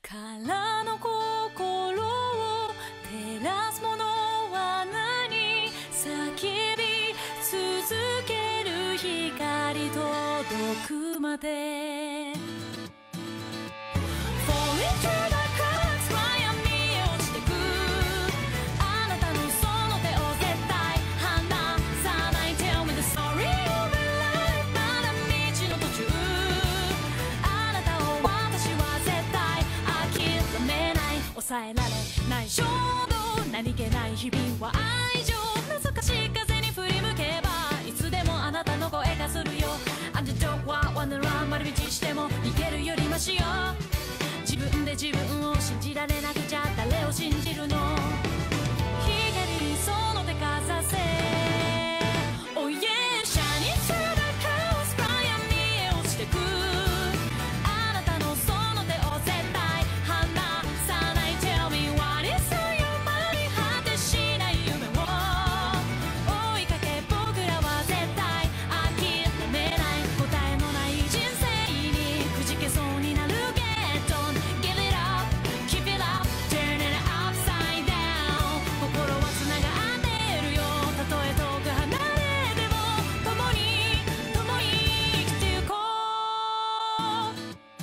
空の心を照らすものは何、叫び続ける光届くまで Fall into the cracks 暗闇へ落ちてく、あなたのその手を絶対離さない。 Tell me the story of your life まだ道の途中、あなたを私は絶対諦めない。抑えられない衝動、何気ない日々は愛情、懐かしい風に振り向けばいつでもあなたの声がするよ。Underdog は wanna run 回り道しても逃げるよりマシよ。自分で自分を信じられなくちゃ誰を信じるの。光にその手かざせ Oh yeah shining through the clouds 暗闇へ落ちてく、あなたのその手を絶対離さない。 Tell me what is on your mind 果てしない夢を追いかけ、僕らは絶対諦めない。答えのない人生にくじけそうになる Get on give it up keep it up turn it upside down 心はつながってるよ、たとえ遠く離れても共に生きてゆこう。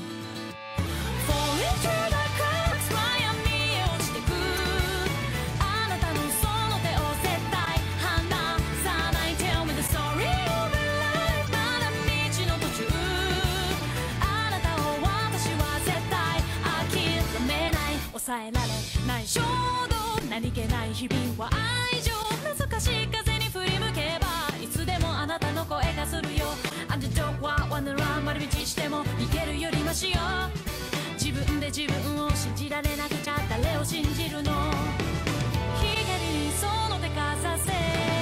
Fall into the cracks 暗闇へ落ちてく、あなたのその手を絶対離さない。 Tell me the story of your life まだ道の途中、あなたを私は絶対諦めない。抑えられない衝動、何気ない日々は愛情、懐かしい風に振り向けばいつでもあなたの声がするよ。Underdog は wanna run 回り道しても逃げるよりマシよ。自分で自分を信じられなくちゃ誰を信じるの。光にその手かざせ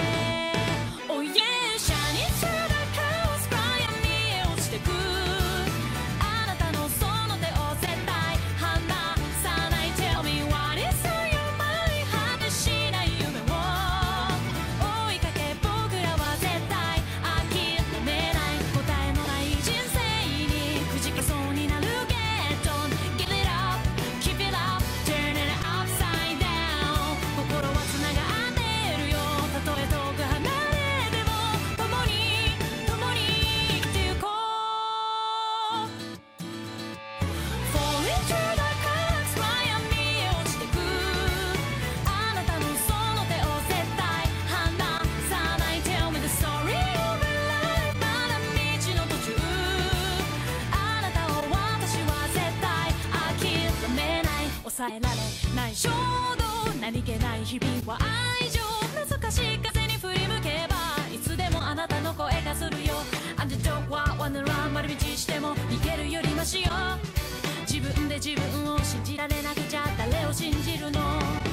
Oh yeah shining through the clouds 暗闇へ落ちてく、あなたのその手を絶対離さない。 Tell me what is on your mind 果てしない夢を追いかけ、僕らは絶対諦めない。答えのない人生にくじけそうになる Get on give it up keep it up turn it upside down 心はつながってるよ、たとえ遠く離れても共に生きてゆこう。 Fall into the cracks 暗闇へ落ちてく、あなたのその手を絶対離さない。 Tell me the story of your life まだ道の途中、あなたを私は絶対諦めない。抑えられない衝動、何気ない日々は愛情、懐かしい風に振り向けばいつでもあなたの声がするよ。Underdog は wanna run 回り道しても逃げるよりマシよ。自分で自分を信じられなくちゃ誰を信じるの。